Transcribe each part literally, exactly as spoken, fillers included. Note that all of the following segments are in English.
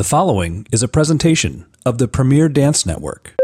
The following is a presentation of the Premier Dance Network.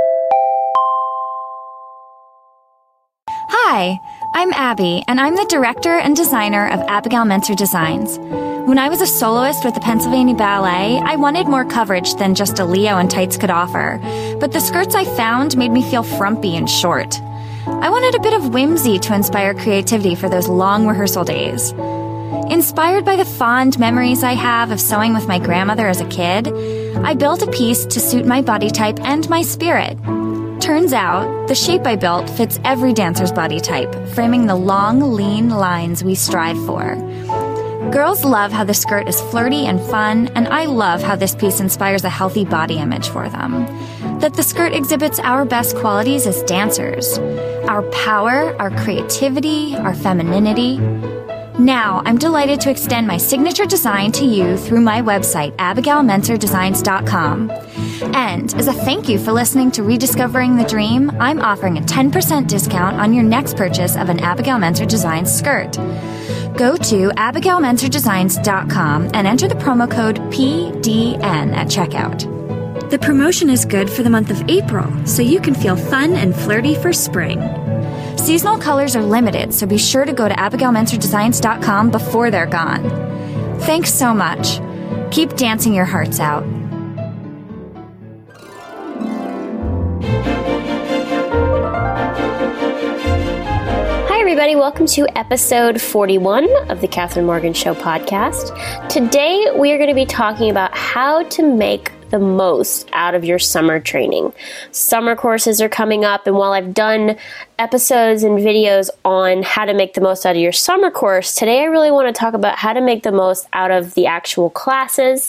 Hi, I'm Abby, and I'm the director and designer of Abigail Mentzer Designs. When I was a soloist with the Pennsylvania Ballet, I wanted more coverage than just a Leo and tights could offer, but the skirts I found made me feel frumpy and short. I wanted a bit of whimsy to inspire creativity for those long rehearsal days. Inspired by the fond memories I have of sewing with my grandmother as a kid, I built a piece to suit my body type and my spirit. Turns out, the shape I built fits every dancer's body type, framing the long, lean lines we strive for. Girls love how the skirt is flirty and fun, and I love how this piece inspires a healthy body image for them. That the skirt exhibits our best qualities as dancers. Our power, our creativity, our femininity. Now, I'm delighted to extend my signature design to you through my website, abigail mentzer designs dot com. And as a thank you for listening to Rediscovering the Dream, I'm offering a ten percent discount on your next purchase of an Abigail Mentzer Designs skirt. Go to abigail mentzer designs dot com and enter the promo code P D N at checkout. The promotion is good for the month of April, so you can feel fun and flirty for spring. Seasonal colors are limited, so be sure to go to abigail mentzer designs dot com before they're gone. Thanks so much. Keep dancing your hearts out. Hi, everybody. Welcome to episode forty-one of the Catherine Morgan Show podcast. Today, we are going to be talking about how to make the most out of your summer training. Summer courses are coming up, and while I've done episodes and videos on how to make the most out of your summer course, today I really want to talk about how to make the most out of the actual classes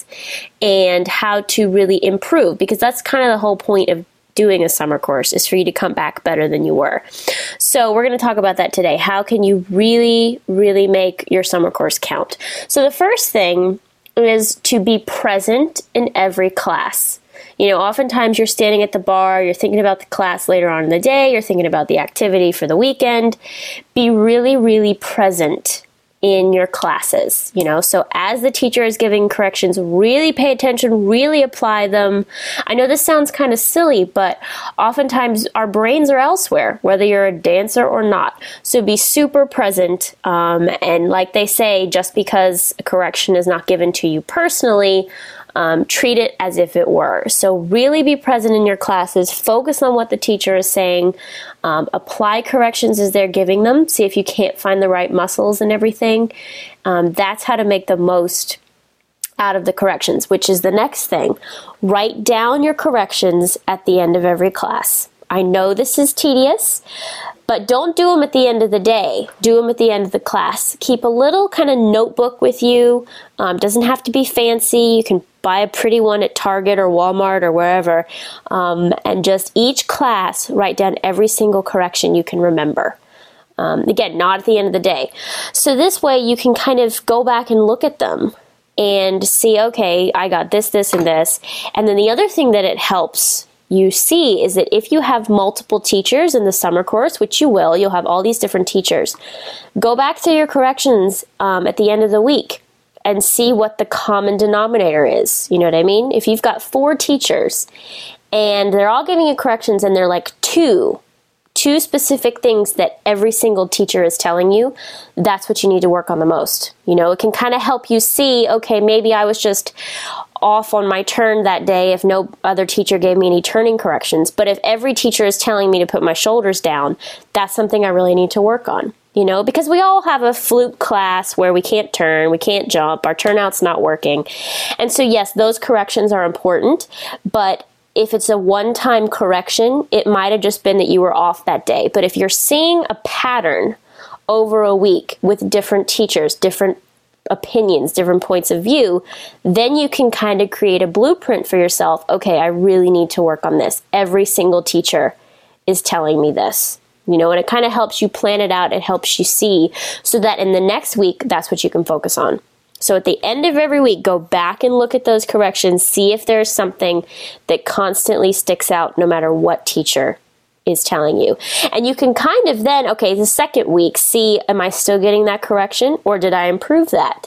and how to really improve, because that's kind of the whole point of doing a summer course, is for you to come back better than you were. So we're going to talk about that today. How can you really, really make your summer course count? So the first thing is to be present in every class. You know, oftentimes you're standing at the bar, you're thinking about the class later on in the day, you're thinking about the activity for the weekend. Be really, really present in your classes, you know. So as the teacher is giving corrections, really pay attention, really apply them. I know this sounds kind of silly, but oftentimes our brains are elsewhere, whether you're a dancer or not. So be super present. Um, and like they say, just because a correction is not given to you personally, Um, treat it as if it were. So really be present in your classes. Focus on what the teacher is saying. Um, apply corrections as they're giving them. See if you can't find the right muscles and everything. Um, that's how to make the most out of the corrections, which is the next thing. Write down your corrections at the end of every class. I know this is tedious, but don't do them at the end of the day. Do them at the end of the class. Keep a little kind of notebook with you. Um, doesn't have to be fancy. You can buy a pretty one at Target or Walmart or wherever. Um, and just each class, write down every single correction you can remember. Um, again, not at the end of the day. So this way you can kind of go back and look at them and see, okay, I got this, this, and this. And then the other thing that it helps you see is that if you have multiple teachers in the summer course, which you will, you'll have all these different teachers, go back to your corrections um, at the end of the week and see what the common denominator is. You know what I mean? If you've got four teachers and they're all giving you corrections and they're like two, two specific things that every single teacher is telling you, that's what you need to work on the most. You know, it can kind of help you see, okay, maybe I was just off on my turn that day if no other teacher gave me any turning corrections. But if every teacher is telling me to put my shoulders down, that's something I really need to work on. You know, because we all have a fluke class where we can't turn, we can't jump, our turnout's not working. And so yes, those corrections are important, but if it's a one-time correction, it might have just been that you were off that day. But if you're seeing a pattern over a week with different teachers, different opinions, different points of view, then you can kind of create a blueprint for yourself. Okay, I really need to work on this. Every single teacher is telling me this. You know, and it kind of helps you plan it out. It helps you see so that in the next week, that's what you can focus on. So at the end of every week, go back and look at those corrections, see if there's something that constantly sticks out no matter what teacher is telling you. And you can kind of then, okay, the second week, see, am I still getting that correction or did I improve that?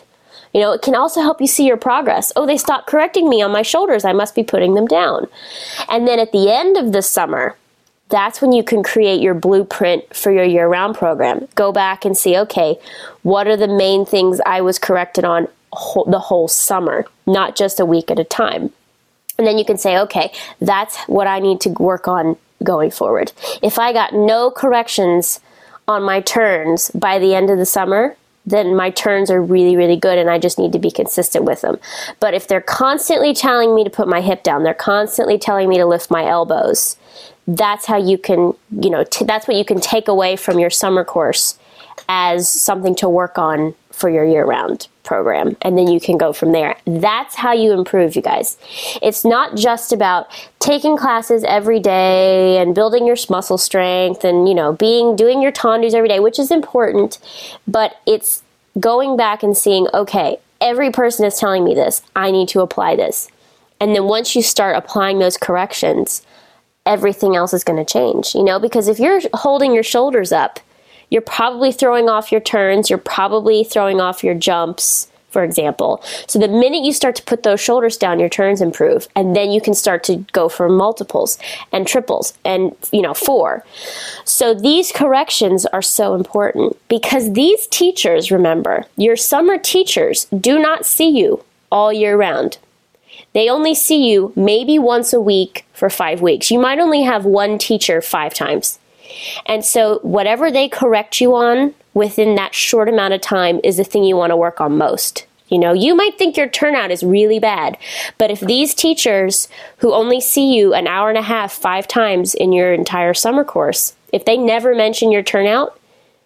You know, it can also help you see your progress. Oh, they stopped correcting me on my shoulders. I must be putting them down. And then at the end of the summer, that's when you can create your blueprint for your year-round program. Go back and see, okay, what are the main things I was corrected on whole, the whole summer, not just a week at a time. And then you can say, okay, that's what I need to work on going forward. If I got no corrections on my turns by the end of the summer, then my turns are really, really good and I just need to be consistent with them. But if they're constantly telling me to put my hip down, they're constantly telling me to lift my elbows, that's how you can, you know, t- that's what you can take away from your summer course as something to work on for your year-round program. And then you can go from there. That's how you improve, you guys. It's not just about taking classes every day and building your muscle strength and, you know, being, doing your tandus every day, which is important, but it's going back and seeing, okay, every person is telling me this. I need to apply this. And then once you start applying those corrections, everything else is going to change, you know, because if you're holding your shoulders up, you're probably throwing off your turns, you're probably throwing off your jumps, for example. So the minute you start to put those shoulders down, your turns improve, and then you can start to go for multiples and triples and, you know, four. So these corrections are so important because these teachers, remember, your summer teachers do not see you all year round. They only see you maybe once a week for five weeks. You might only have one teacher five times. And so whatever they correct you on within that short amount of time is the thing you want to work on most. You know, you might think your turnout is really bad, but if these teachers who only see you an hour and a half, five times in your entire summer course, if they never mention your turnout,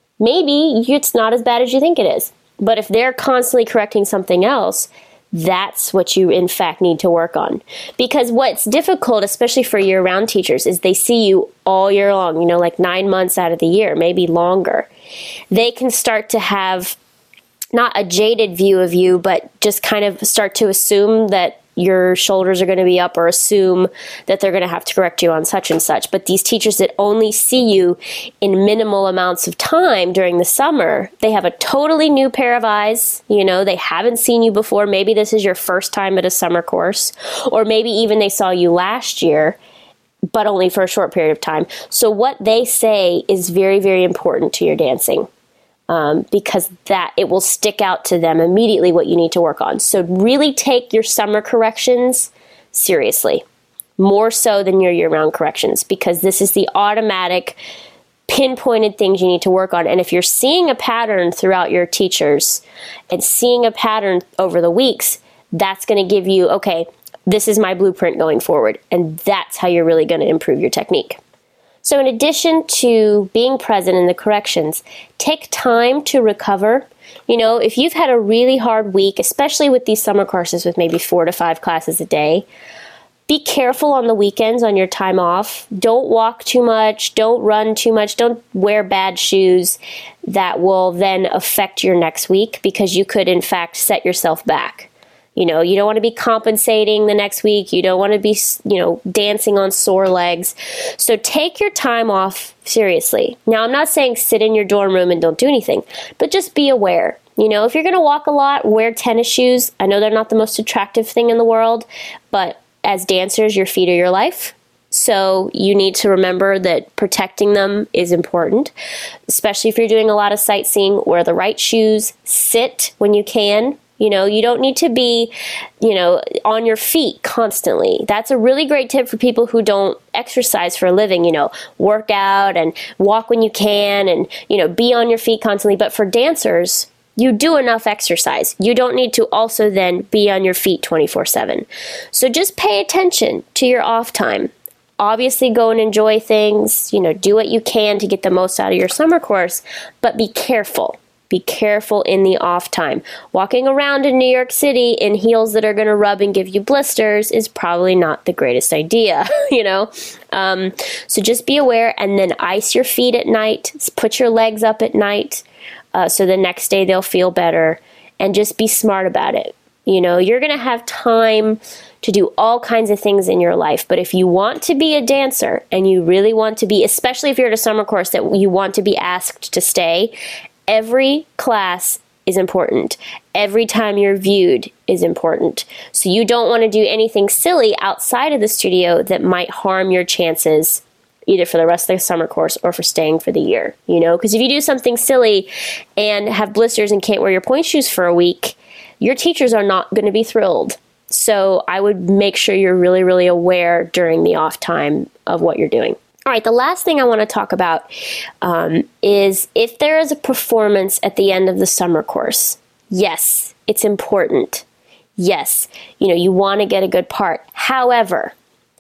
maybe it's not as bad as you think it is. But if they're constantly correcting something else, that's what you, in fact, need to work on. Because what's difficult, especially for year-round teachers, is they see you all year long, you know, like nine months out of the year, maybe longer. They can start to have not a jaded view of you, but just kind of start to assume that your shoulders are going to be up or assume that they're going to have to correct you on such and such. But these teachers that only see you in minimal amounts of time during the summer, they have a totally new pair of eyes. You know, they haven't seen you before. Maybe this is your first time at a summer course, or maybe even they saw you last year, but only for a short period of time. So what they say is very, very important to your dancing. Um, because that it will stick out to them immediately what you need to work on. So really take your summer corrections seriously, more so than your year-round corrections, because this is the automatic, pinpointed things you need to work on. And if you're seeing a pattern throughout your teachers and seeing a pattern over the weeks, that's going to give you, okay, this is my blueprint going forward. And that's how you're really going to improve your technique. So in addition to being present in the corrections, take time to recover. You know, if you've had a really hard week, especially with these summer courses with maybe four to five classes a day, be careful on the weekends on your time off. Don't walk too much. Don't run too much. Don't wear bad shoes that will then affect your next week because you could, in fact, set yourself back. You know, you don't want to be compensating the next week. You don't want to be, you know, dancing on sore legs. So take your time off seriously. Now, I'm not saying sit in your dorm room and don't do anything, but just be aware. You know, if you're going to walk a lot, wear tennis shoes. I know they're not the most attractive thing in the world, but as dancers, your feet are your life. So you need to remember that protecting them is important, especially if you're doing a lot of sightseeing. Wear the right shoes. Sit when you can. You know, you don't need to be, you know, on your feet constantly. That's a really great tip for people who don't exercise for a living, you know, work out and walk when you can and, you know, be on your feet constantly. But for dancers, you do enough exercise. You don't need to also then be on your feet twenty-four seven. So just pay attention to your off time. Obviously, go and enjoy things, you know, do what you can to get the most out of your summer course, but be careful. Be careful in the off time. Walking around in New York City in heels that are going to rub and give you blisters is probably not the greatest idea, you know? Um, so just be aware and then ice your feet at night. Put your legs up at night uh, so the next day they'll feel better. And just be smart about it. You know, you're going to have time to do all kinds of things in your life. But if you want to be a dancer and you really want to be, especially if you're at a summer course that you want to be asked to stay, every class is important. Every time you're viewed is important. So you don't want to do anything silly outside of the studio that might harm your chances either for the rest of the summer course or for staying for the year, you know? Because if you do something silly and have blisters and can't wear your point shoes for a week, your teachers are not going to be thrilled. So I would make sure you're really, really aware during the off time of what you're doing. All right, the last thing I want to talk about um, is if there is a performance at the end of the summer course. Yes, it's important. Yes, you know, you want to get a good part. However,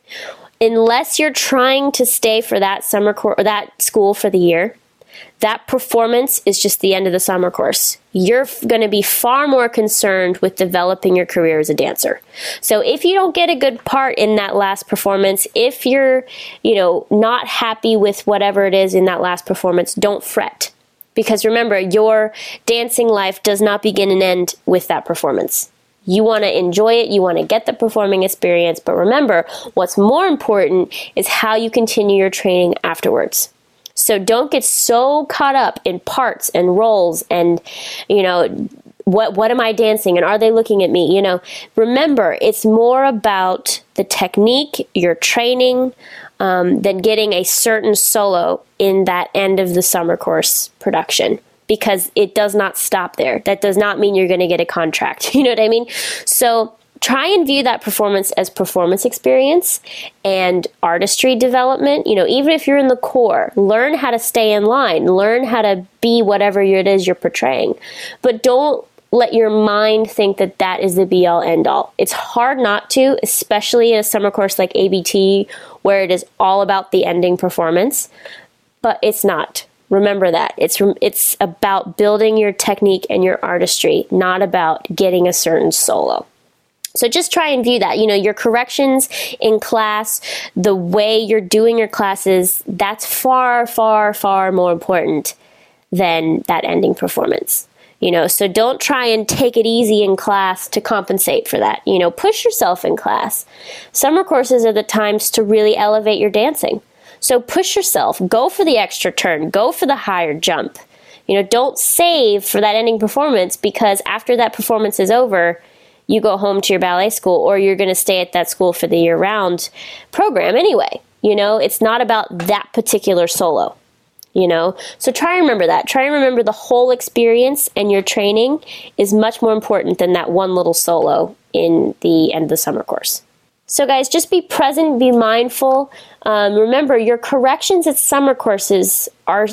unless you're trying to stay for that summer course or that school for the year, that performance is just the end of the summer course. You're f- going to be far more concerned with developing your career as a dancer. So if you don't get a good part in that last performance, if you're, you know, not happy with whatever it is in that last performance, don't fret. Because remember, your dancing life does not begin and end with that performance. You want to enjoy it, you want to get the performing experience, but remember, what's more important is how you continue your training afterwards. So don't get so caught up in parts and roles and, you know, what what am I dancing and are they looking at me? You know, remember, it's more about the technique, your training, um, than getting a certain solo in that end of the summer course production. Because it does not stop there. That does not mean you're going to get a contract. You know what I mean? So try and view that performance as performance experience and artistry development. You know, even if you're in the core, learn how to stay in line. Learn how to be whatever it is you're portraying. But don't let your mind think that that is the be-all, end-all. It's hard not to, especially in a summer course like A B T, where it is all about the ending performance. But it's not. Remember that. It's it's about building your technique and your artistry, not about getting a certain solo. So just try and view that. You know, your corrections in class, the way you're doing your classes, that's far, far, far more important than that ending performance. You know, so don't try and take it easy in class to compensate for that. You know, push yourself in class. Summer courses are the times to really elevate your dancing. So push yourself, go for the extra turn, go for the higher jump. You know, don't save for that ending performance because after that performance is over, you go home to your ballet school or you're going to stay at that school for the year-round program anyway. You know, it's not about that particular solo, you know. So try and remember that. Try and remember the whole experience and your training is much more important than that one little solo in the end of the summer course. So guys, just be present, be mindful. Um, remember, your corrections at summer courses are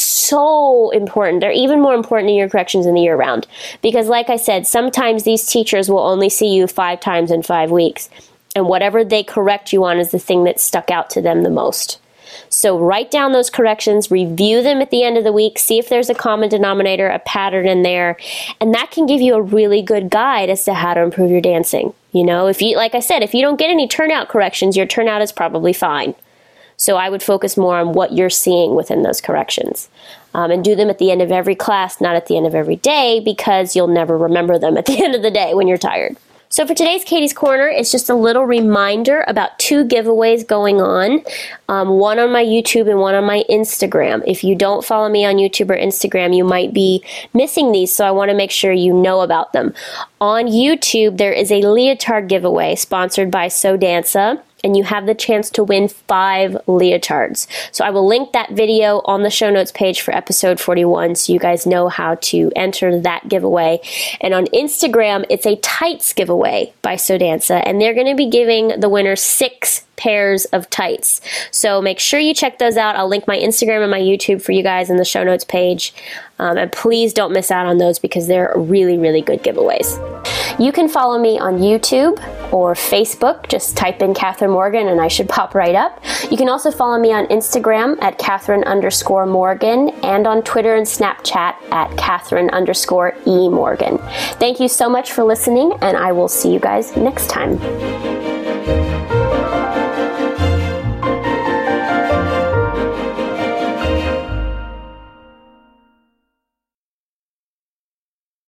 so important. They're even more important than your corrections in the year round. Because like I said, sometimes these teachers will only see you five times in five weeks. And whatever they correct you on is the thing that stuck out to them the most. So write down those corrections, review them at the end of the week, see if there's a common denominator, a pattern in there, and that can give you a really good guide as to how to improve your dancing. You know, if you, like I said, if you don't get any turnout corrections, your turnout is probably fine. So I would focus more on what you're seeing within those corrections. Um, and do them at the end of every class, not at the end of every day, because you'll never remember them at the end of the day when you're tired. So for today's Katie's Corner, it's just a little reminder about two giveaways going on, um, one on my YouTube and one on my Instagram. If you don't follow me on YouTube or Instagram, you might be missing these, so I want to make sure you know about them. On YouTube, there is a leotard giveaway sponsored by So Danza, and you have the chance to win five leotards. So I will link that video on the show notes page for episode forty-one so you guys know how to enter that giveaway. And on Instagram, it's a tights giveaway by So Danza, and they're going to be giving the winner six pairs of tights. So make sure you check those out. I'll link my Instagram and my YouTube for you guys in the show notes page. Um, and please don't miss out on those because they're really, really good giveaways. You can follow me on YouTube or Facebook. Just type in Catherine Morgan and I should pop right up. You can also follow me on Instagram at Catherine underscore Morgan and on Twitter and Snapchat at Catherine underscore E Morgan. Thank you so much for listening, and I will see you guys next time.